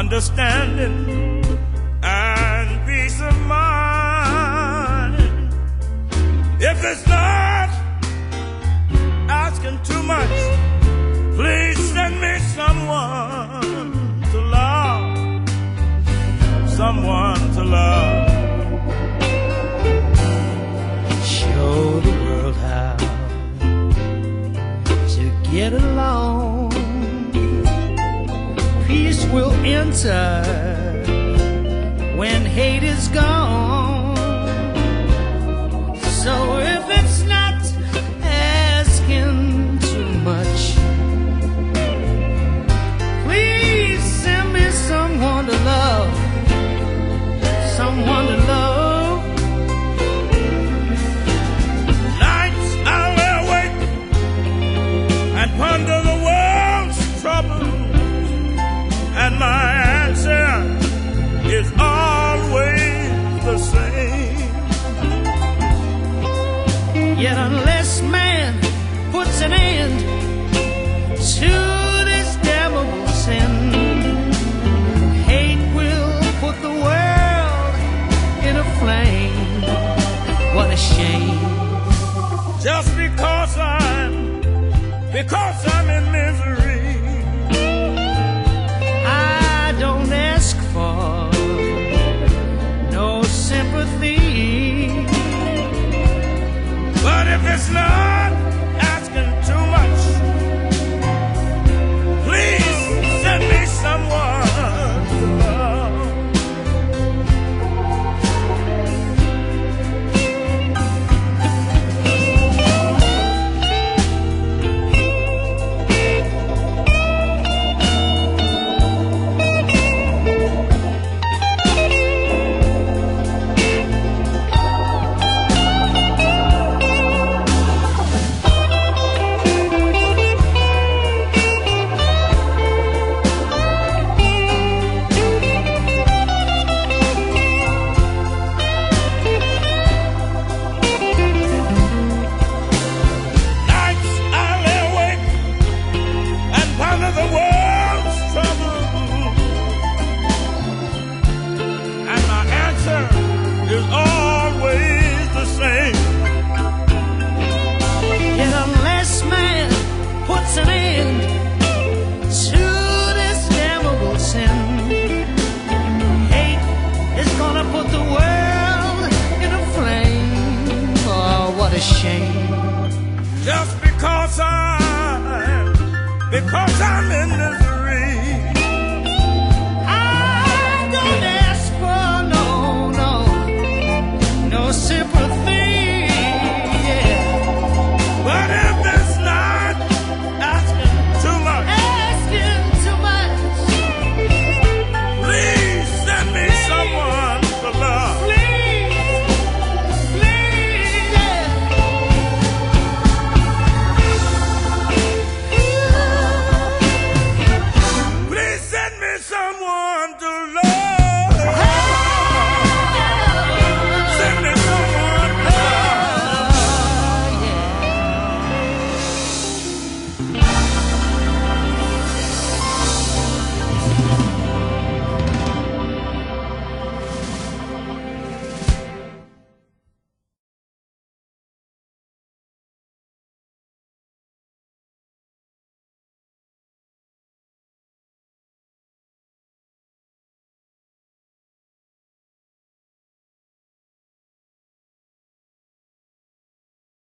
understanding, and peace of mind. If it's not asking too much, please send me someone to love, someone to love. Show the world how to get along. Peace will enter when hate is gone. So if it's not asking too much, please send me someone to love, someone to love. Nights I'll lay awake and ponder the world's trouble, and my answer is always the same. Yet unless man puts an end to this damnable sin, hate will put the world in a flame. What a shame. Just because I'm in misery, I don't ask for no sympathy. but if it's not asking too much, please send me someone to love. An end to this damnable sin. Hate is gonna put the world in a flame. Oh, what a shame. Just because